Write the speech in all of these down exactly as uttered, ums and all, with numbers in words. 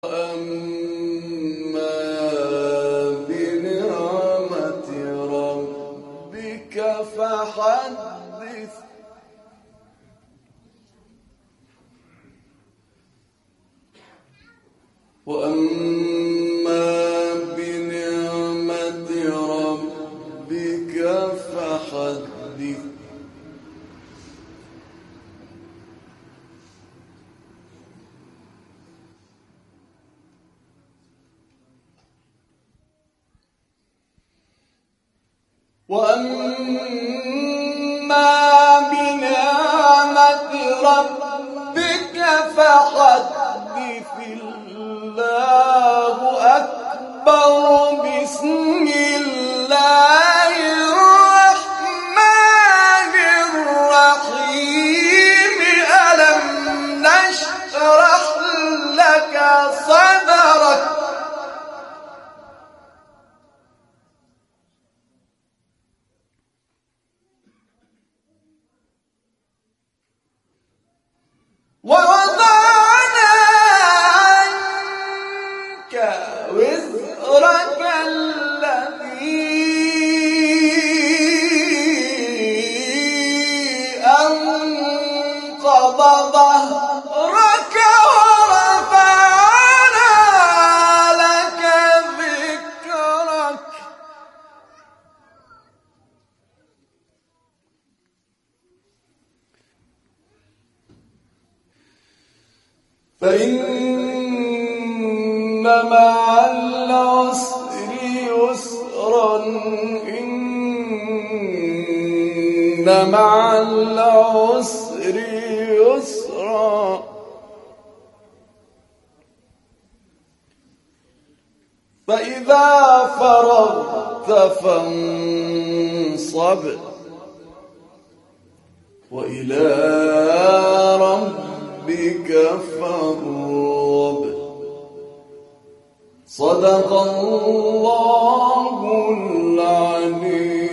أما بنعمة ربك فحدث وأما بنعمة ربك فحدث وأما بنعمة ربك فحدث الله أكبر بسم الله الرحمن الرحيم ألم نشرح لك صدرك ووضعنا عنك وزرك الذي أنقض ظهرك ورفعنا لك ذكرك فإن مع العسر يسرا إن مع العسر يسرا فإذا فرغت فانصب وإلى ربك فارغب صدق الله العلي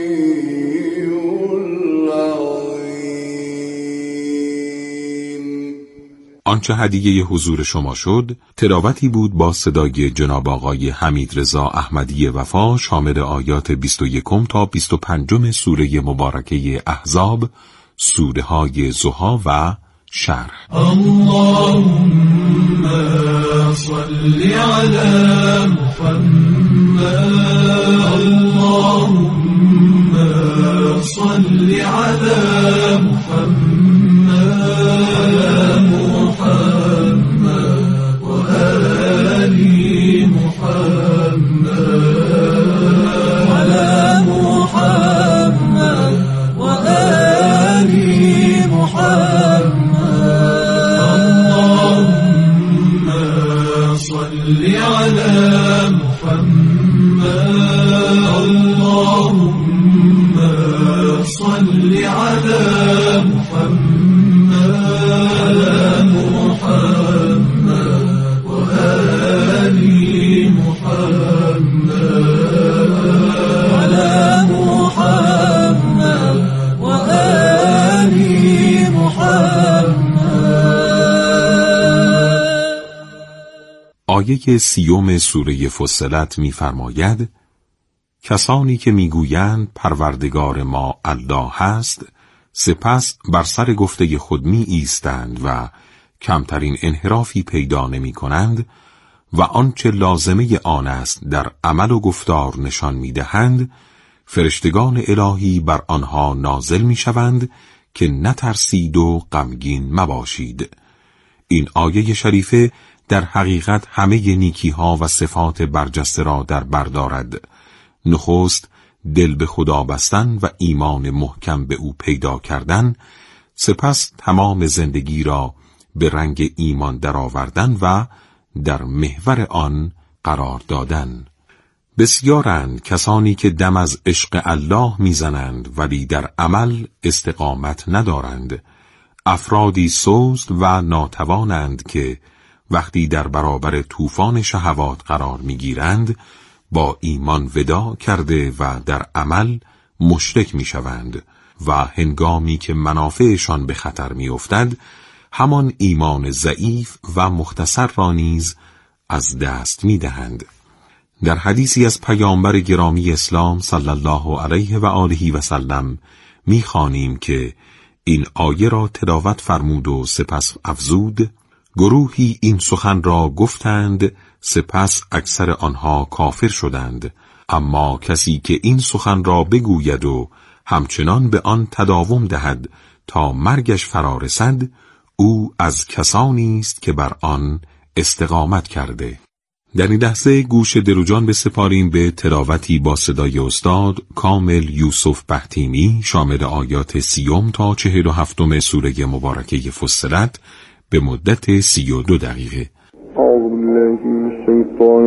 العظيم. آنچه هدیه حضور شما شد تلاوتی بود با صدای جناب آقای حمیدرضا احمدی وفا شامل آیات بیست و یک تا بیست و پنج سوره مبارکه احزاب، سوره های ضحی و شرح. اللهم صل على محمد اللهم صل على محمد محمد وآل محمد على محمد وآل محمد صل على محمد اللهم صل على محمد محمد وآل محمد على محمد وآل محمد. آیه سیوم سوره فصلت می‌فرماید کسانی که میگویند پروردگار ما الله هست سپس بر سر گفته خود می ایستند و کمترین انحرافی پیدا نمی کنند و آنچه لازمه آن است در عمل و گفتار نشان می دهند فرشتگان الهی بر آنها نازل می شوند که نترسید و غمگین مباشید. این آیه شریفه در حقیقت همه نیکی ها و صفات برجسته را در بر دارد. نخست دل به خدا بستن و ایمان محکم به او پیدا کردن، سپس تمام زندگی را به رنگ ایمان درآوردن و در محور آن قرار دادن. بسیارند کسانی که دم از عشق الله میزنند ولی در عمل استقامت ندارند. افرادی سست و ناتوانند که وقتی در برابر طوفان شهوات قرار میگیرند با ایمان وداع کرده و در عمل مشرک میشوند و هنگامی که منافعشان به خطر میافتد همان ایمان ضعیف و مختصر را نیز از دست می دهند. در حدیثی از پیامبر گرامی اسلام صلی الله علیه و آله و سلم می خوانیم که این آیه را تلاوت فرمود و سپس افزود: گروهی این سخن را گفتند، سپس اکثر آنها کافر شدند، اما کسی که این سخن را بگوید و همچنان به آن تداوم دهد تا مرگش فرا رسد، او از کسانی است که بر آن استقامت کرده. در این لحظه گوش دل و جان بسپاریم به تلاوتی با صدای استاد کامل یوسف بختیمی شامل آیات سیوم تا چهل و هفتم سوره مبارکه فصلت به مدت سی و دو دقیقه. اعوذ بالله من الشیطان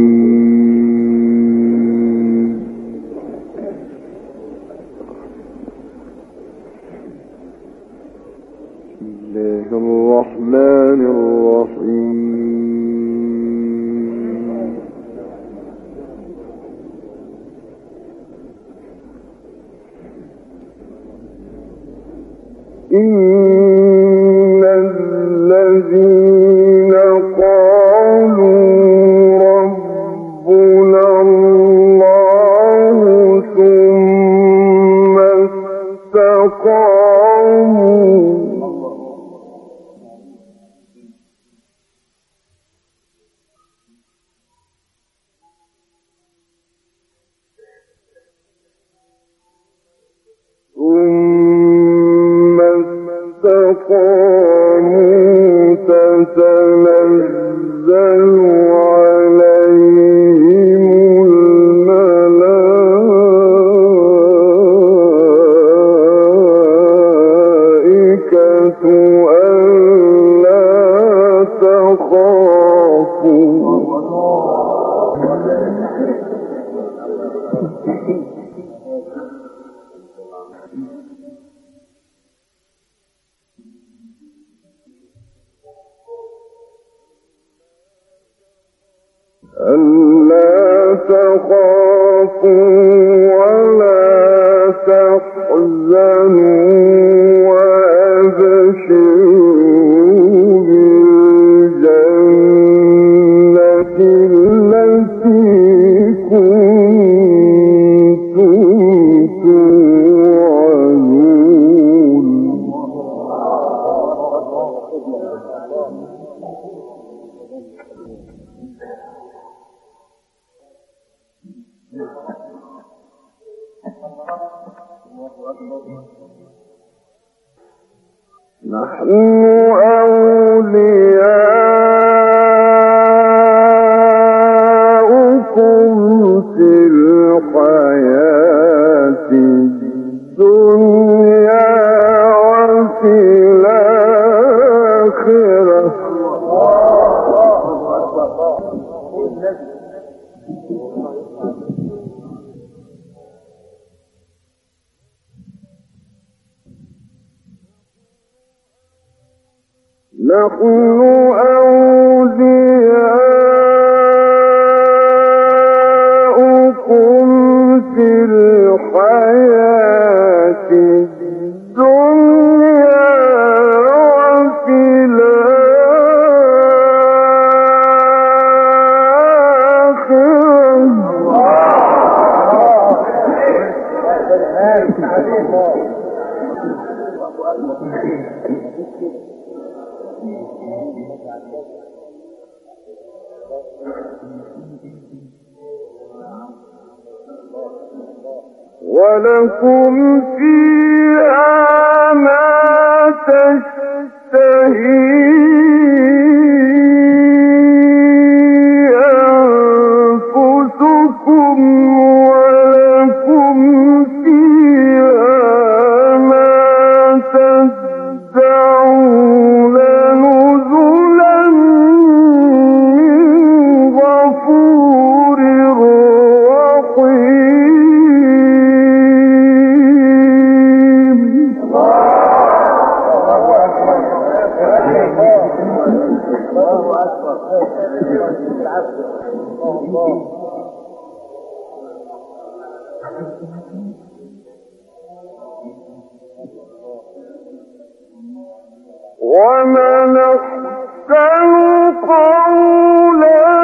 الرجیم. بسم الله الرحمن الرحیم. إن الذين قالوا ربنا الله ثم استقاموا استقاموا تتنزل عليهم الملائكة ألا تخافوا ألا تخافوا ولا تحزنوا وأبشروا بالجنة التي كنتم توعدون. نحن أولياؤكم في الحياة الدنيا وفي الآخرة. نحن أولياؤكم في الحياة الدنيا وفي ولكم فيها ما تشتهي أنفسكم ولكم فيها ما تدعون نزلا من غفور رحيم. ومن أحسن قولا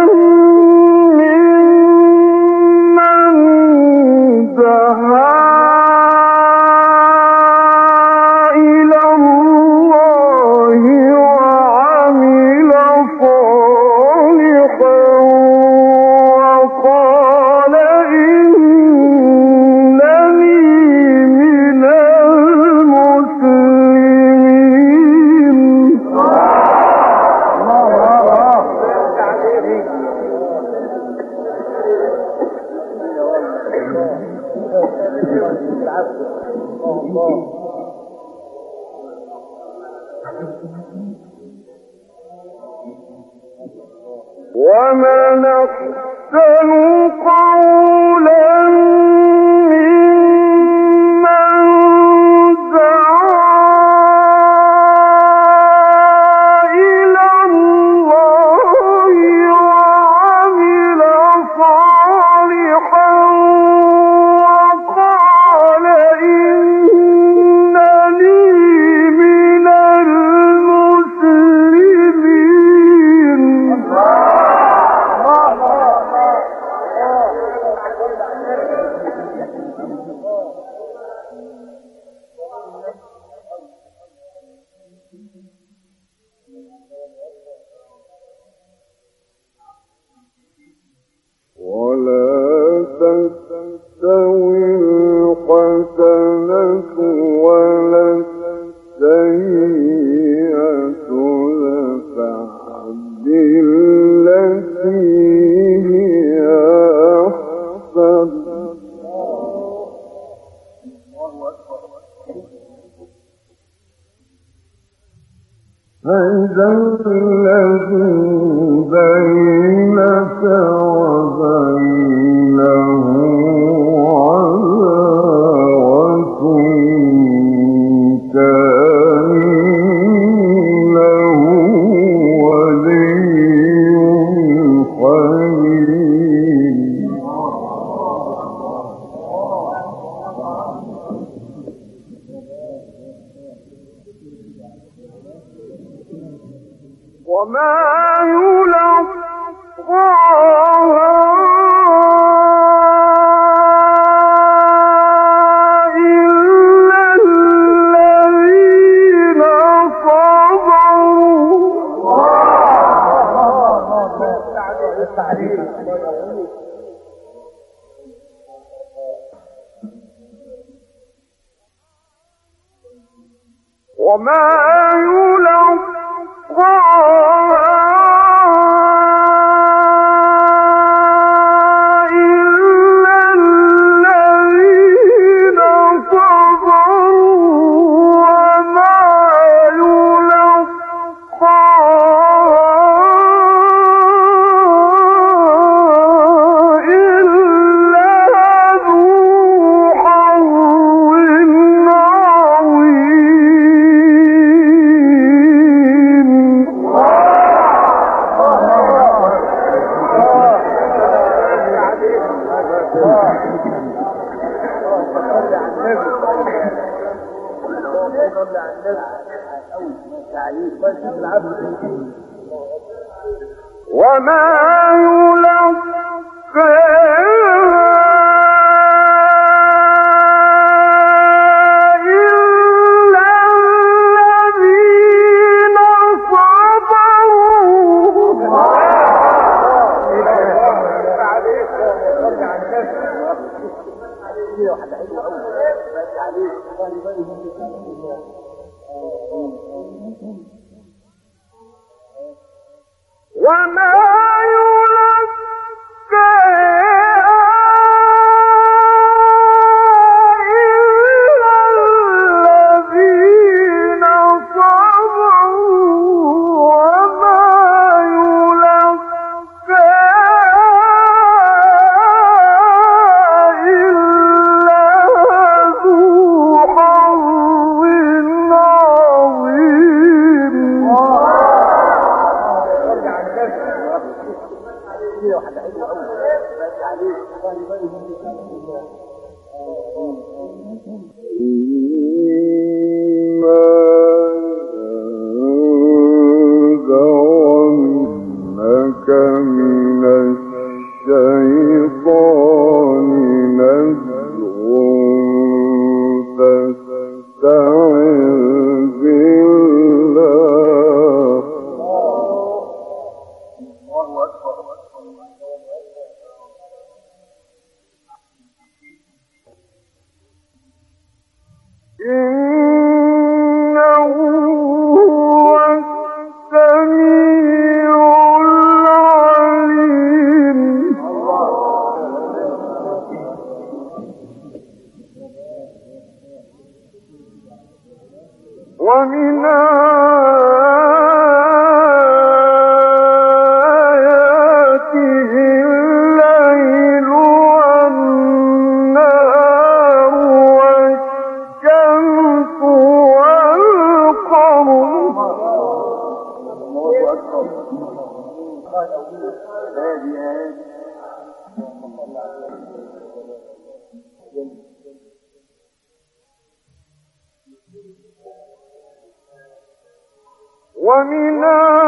ومن أحسن قولا ممن دعا إلى الله وعمل صالحا وقال إنني من المسلمين. ولا تستوي الحسنة ولا السيئة ادفع بالتي هي أحسن فإذا الذي بينك وبينه عداوة كأنه ولي حميم. وما يلقاها إلا الذين صبروا. وما يلقاها إلا الذين صبروا وما يلقاها إلا ذو حظ وما وما إنه هو السميع العليم. ومن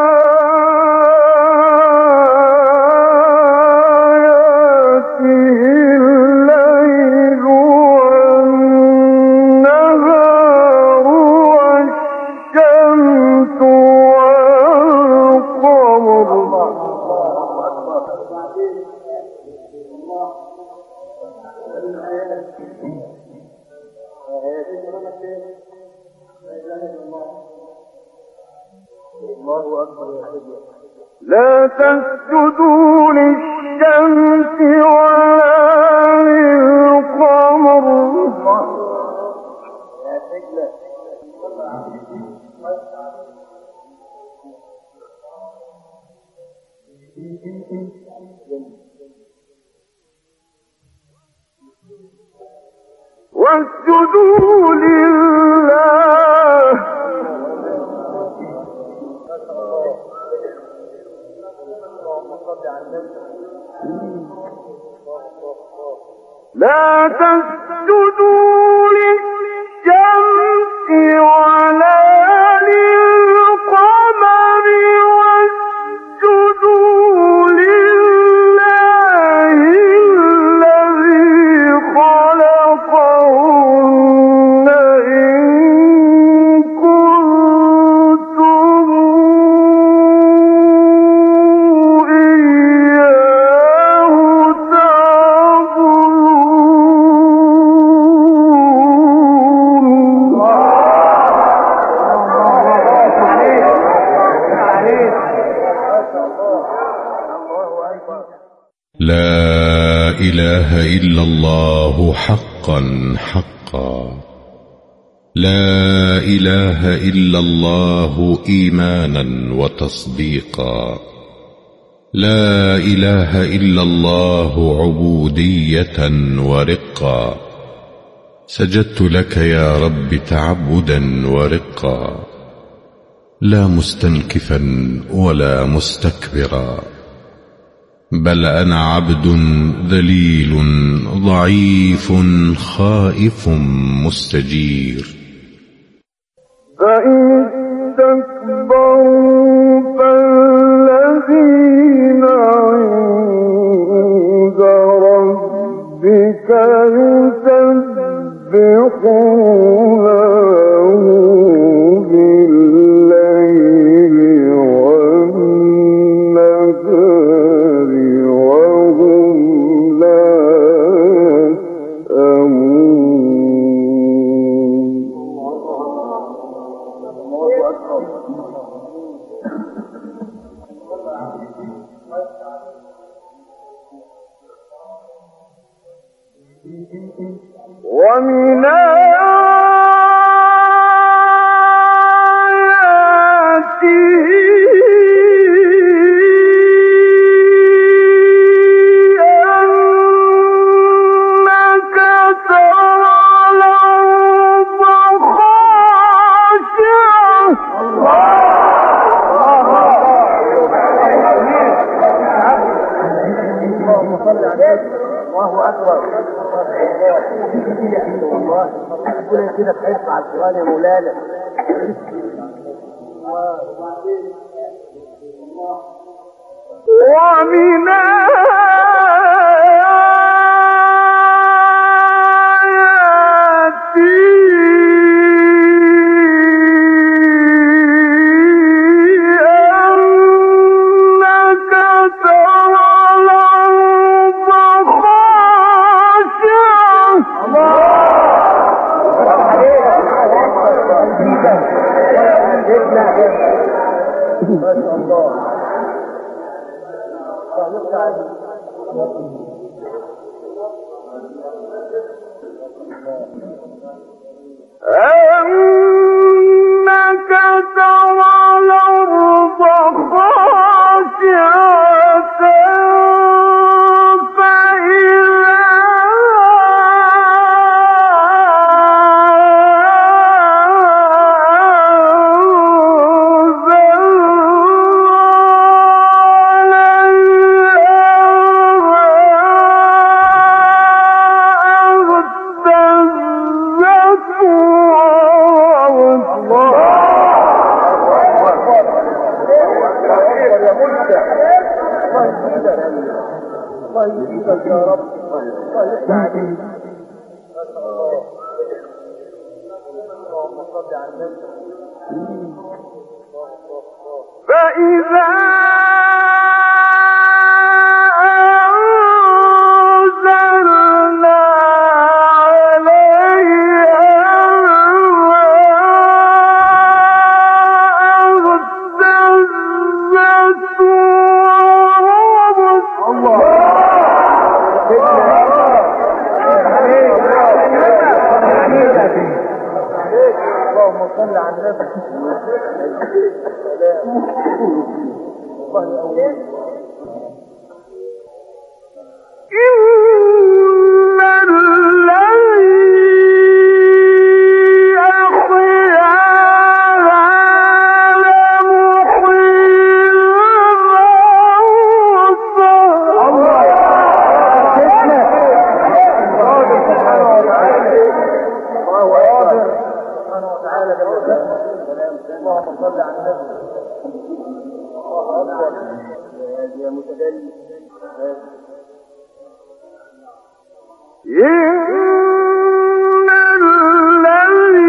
لا تسجدوا للشمس ولا للقمر واسجدوا لله لا تسجدوا للشمس ولا للقمر واسجدوا لله الذي خلقهن إن كنتم لا إله إلا الله حقا حقا، لا إله إلا الله إيمانا وتصديقا، لا إله إلا الله عبودية ورقا. سجدت لك يا رب تعبدا ورقا، لا مستنكفا ولا مستكبرا، بل أنا عبد ذليل ضعيف خائف مستجير. فإن استكبروا فالذين عند ربك يسبحونه بالليل والنهار وهم لا ومن الله أكبر. والله ربنا كده تحس على القرآن يا مولانا. ومن ما شاء الله. أنك ترى الأرض خاشعة فإذا الله يجزيك يا رب، الله يفتح عليك. اللهم صل على النبي. فإذا اللهم صل على النبي. الله أولاد. اللهم صل على النبي. الله أكبر يا متدلل. إن الذي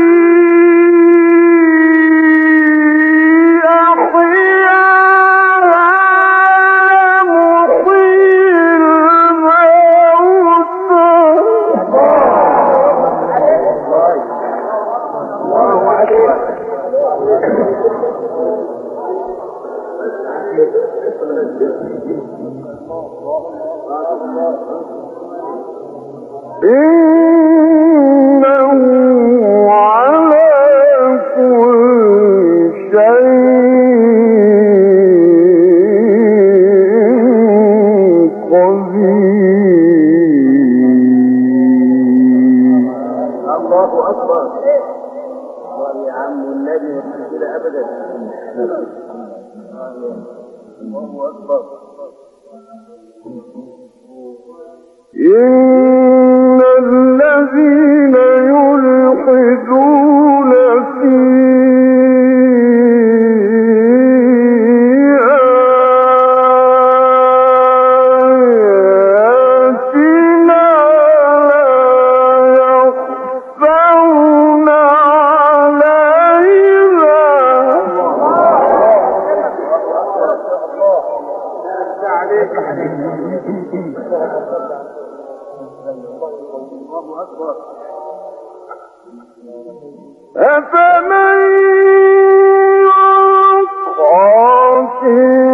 إنه على كل شيء قدير. الله أكبر. الله يا عم النبي مش كده أبدا. الله أكبر. إن الذين يلحدون في آياتنا لا يخفون علينا. الله أكبر. أفمن يلقى في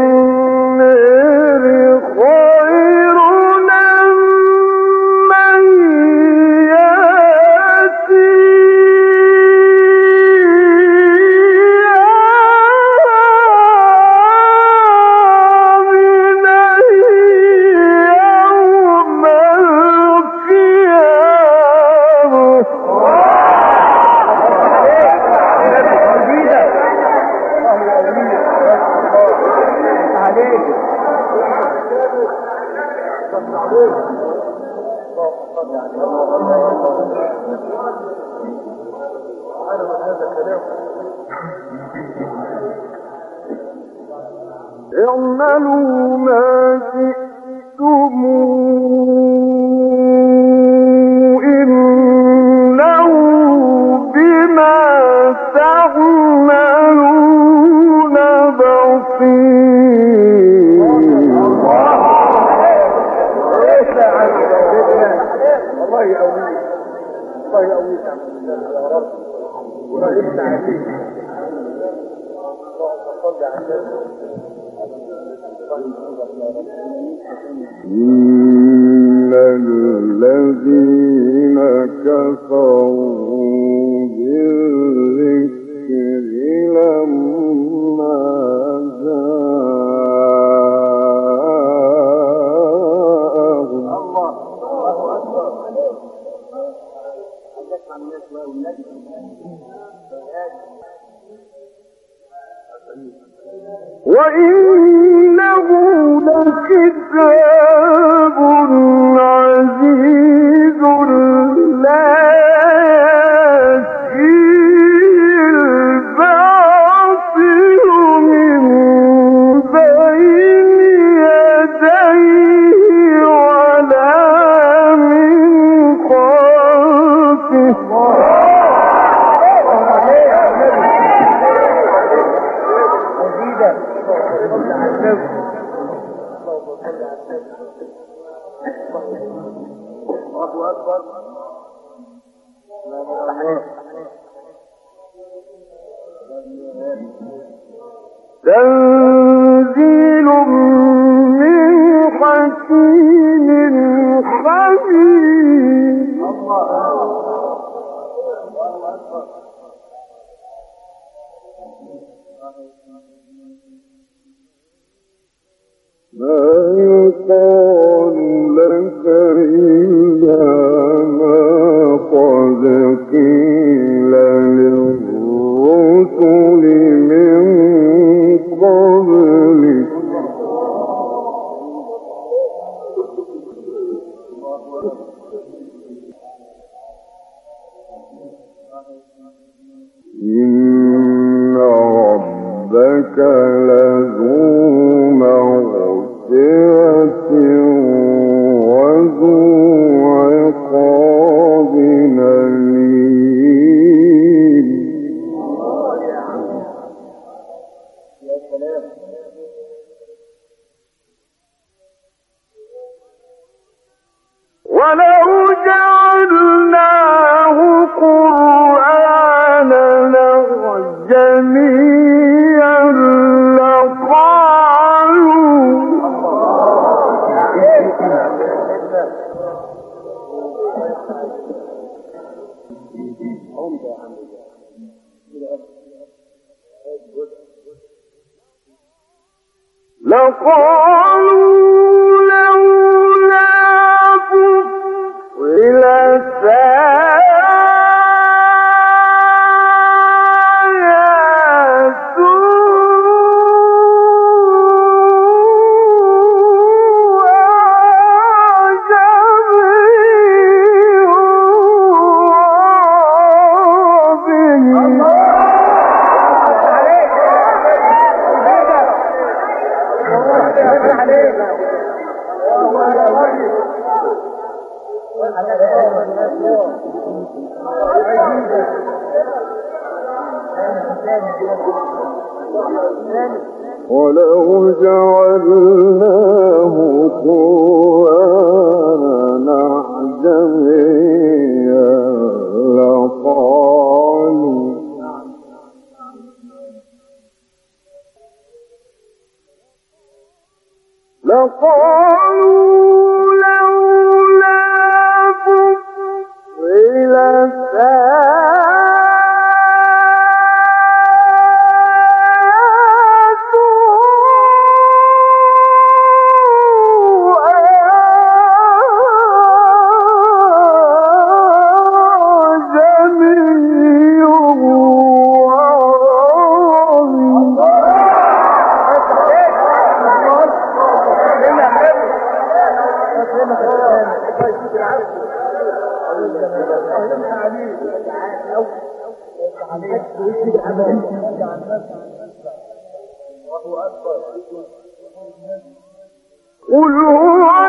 النار خير أم من يأتي اعملوا ما شئتم إنه بما تعملون بصير. الله يقويك. الله يقويك يا رب. ولا يفتح عليك. اللهم صل على النبي. إن الذين كفروا بالذكر لما جاءهم. الله الله أكبر. حدث عن الناس والنبي. وإنه لكتاب عزيز لا يأتيه الباطل من بين يديه الله أكبر. تنزيل من حكيم حميد. ما يقال لك إلا ما قد قيل للرسل من قبلك. إن ربك لذو مغفرة وذو عقاب أليم. ولو جعلناه قرآنا أعجميا لقالوا لقالوا لولا فصلت آياته ولو جعلناه قرآنا أعجميا لقالوا لقالوا لولا فصلت قل هو